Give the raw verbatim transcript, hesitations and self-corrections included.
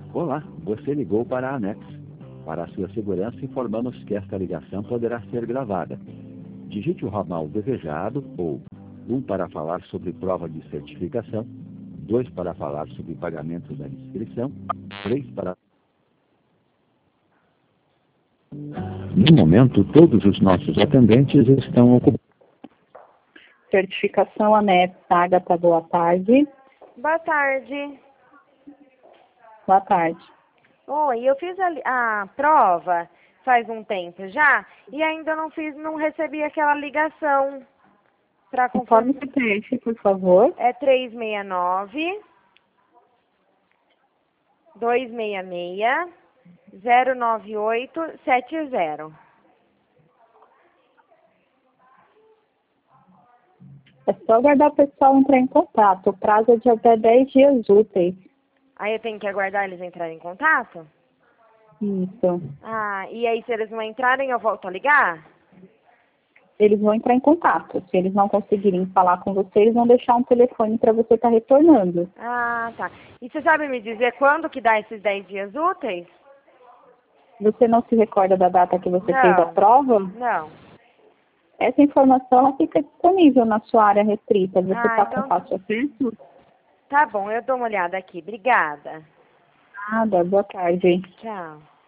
Olá, você ligou para a Anex. Para a sua segurança, informamos que esta ligação poderá ser gravada. Digite o ramal desejado ou um para falar sobre prova de certificação, dois para falar sobre pagamento da inscrição, três para... No momento, todos os nossos atendentes estão ocupados. Certificação Anex, Agatha, boa tarde. Boa tarde. Boa tarde. Oi, eu fiz a, a prova faz um tempo já e ainda não fiz, não recebi aquela ligação para Informe confirmar. o C P F, por favor. É três seis nove, dois seis seis, zero nove oito sete zero. É só aguardar o pessoal entrar em contato. O prazo é de até dez dias úteis. Aí eu tenho que aguardar eles entrarem em contato? Isso. Ah, e aí se eles não entrarem eu volto a ligar? Eles vão entrar em contato. Se eles não conseguirem falar com você, eles vão deixar um telefone para você estar retornando. Ah, tá. E você sabe me dizer quando que dá esses dez dias úteis? Você não se recorda da data que você Não. fez a prova? Não. Essa informação ela fica disponível na sua área restrita. Você Ah, está então com fácil acesso? tá bom, eu dou uma olhada aqui. Obrigada. Nada. Boa tarde. Tchau.